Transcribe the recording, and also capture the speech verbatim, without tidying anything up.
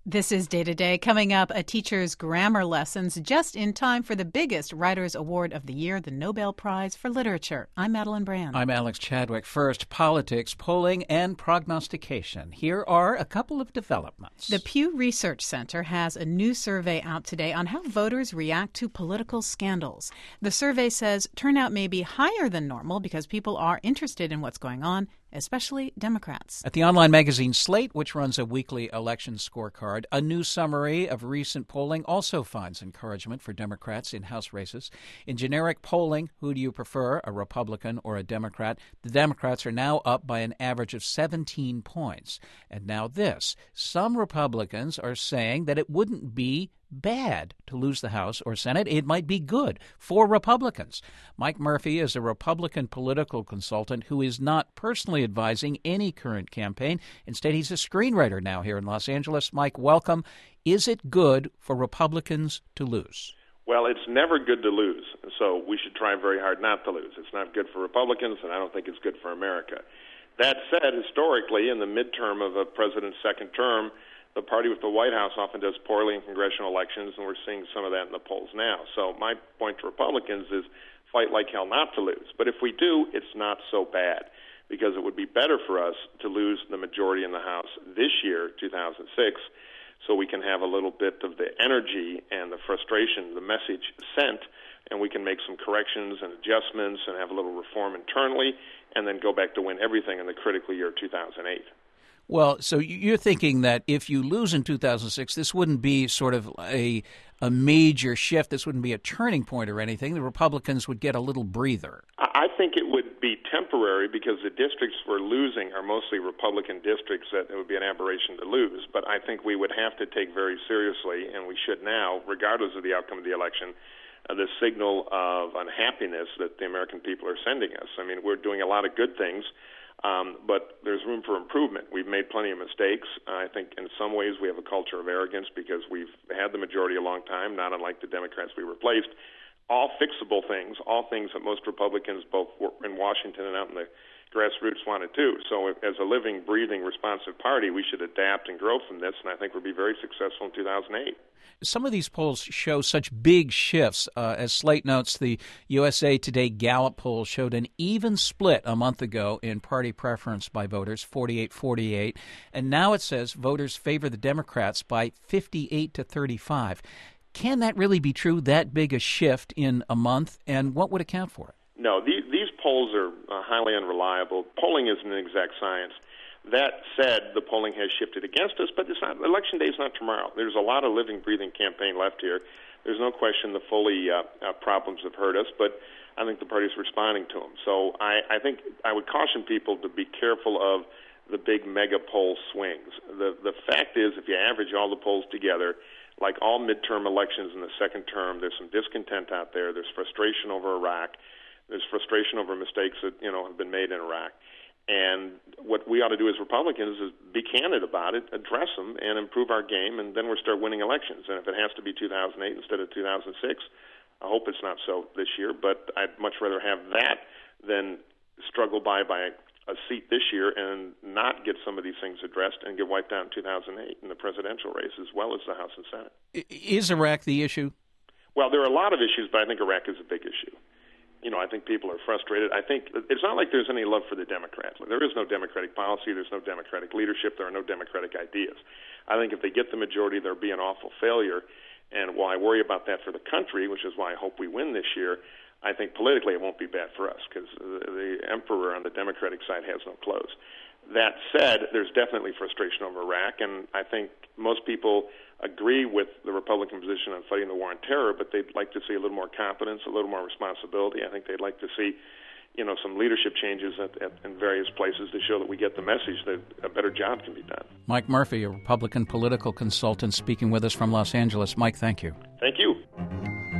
This is Day to Day. Coming up, a teacher's grammar lessons just in time for the biggest Writers' Award of the year, the Nobel Prize for Literature. I'm Madeline Brand. I'm Alex Chadwick. First, politics, polling, and prognostication. Here are a couple of developments. The Pew Research Center has a new survey out today on how voters react to political scandals. The survey says turnout may be higher than normal because people are interested in what's going on, especially Democrats. At the online magazine Slate, which runs a weekly election scorecard, a new summary of recent polling also finds encouragement for Democrats in House races. In generic polling, who do you prefer, a Republican or a Democrat? The Democrats are now up by an average of seventeen points. And now this, some Republicans are saying that it wouldn't be bad to lose the House or Senate. It might be good for Republicans. Mike Murphy is a Republican political consultant who is not personally advising any current campaign. Instead, he's a screenwriter now here in Los Angeles. Mike, welcome. Is it good for Republicans to lose? Well, it's never good to lose, so we should try very hard not to lose. It's not good for Republicans, and I don't think it's good for America. That said, historically, in the midterm of a president's second term, the party with the White House often does poorly in congressional elections, and we're seeing some of that in the polls now. So my point to Republicans is fight like hell not to lose. But if we do, it's not so bad, because it would be better for us to lose the majority in the House this year, two thousand six, so we can have a little bit of the energy and the frustration, the message sent, and we can make some corrections and adjustments and have a little reform internally, and then go back to win everything in the critical year two thousand eight. Well, so you're thinking that if you lose in two thousand six, this wouldn't be sort of a a major shift. This wouldn't be a turning point or anything. The Republicans would get a little breather. I think it would be temporary because the districts we're losing are mostly Republican districts that it would be an aberration to lose. But I think we would have to take very seriously, and we should now, regardless of the outcome of the election, uh, the signal of unhappiness that the American people are sending us. I mean, we're doing a lot of good things. Um, but there's room for improvement. We've made plenty of mistakes. Uh, I think in some ways we have a culture of arrogance because we've had the majority a long time, not unlike the Democrats we replaced. All fixable things, all things that most Republicans, both in Washington and out in the grassroots, want to do. So if, as a living, breathing, responsive party, we should adapt and grow from this, and I think we'll be very successful in two thousand eight. Some of these polls show such big shifts. Uh, as Slate notes, the U S A Today Gallup poll showed an even split a month ago in party preference by voters, forty-eight forty-eight. And now it says voters favor the Democrats by fifty-eight to thirty-five. Can that really be true, that big a shift in a month? And what would account for it? No, these, these polls are uh, highly unreliable. Polling isn't an exact science. That said, the polling has shifted against us, but it's not, election day is not tomorrow. There's a lot of living, breathing campaign left here. There's no question the Foley uh, uh, problems have hurt us, but I think the party's responding to them. So I, I think I would caution people to be careful of the big mega poll swings. The, the fact is, if you average all the polls together, like all midterm elections in the second term, there's some discontent out there. There's frustration over Iraq. There's frustration over mistakes that, you know, have been made in Iraq. And what we ought to do as Republicans is be candid about it, address them, and improve our game, and then we'll start winning elections. And if it has to be two thousand eight instead of two thousand six, I hope it's not so this year, but I'd much rather have that than struggle by by a seat this year and not get some of these things addressed and get wiped out in two thousand eight in the presidential race as well as the House and Senate. Is Iraq the issue? Well, there are a lot of issues, but I think Iraq is a big issue. You know, I think people are frustrated. I think it's not like there's any love for the Democrats. There is no Democratic policy. There's no Democratic leadership. There are no Democratic ideas. I think if they get the majority, there'll be an awful failure. And while I worry about that for the country, which is why I hope we win this year, I think politically it won't be bad for us because the, the emperor on the Democratic side has no clothes. That said, there's definitely frustration over Iraq, and I think most people agree with the Republican position on fighting the war on terror, but they'd like to see a little more competence, a little more responsibility. I think they'd like to see, you know, some leadership changes at, at, in various places to show that we get the message that a better job can be done. Mike Murphy, a Republican political consultant, speaking with us from Los Angeles. Mike, thank you. Thank you.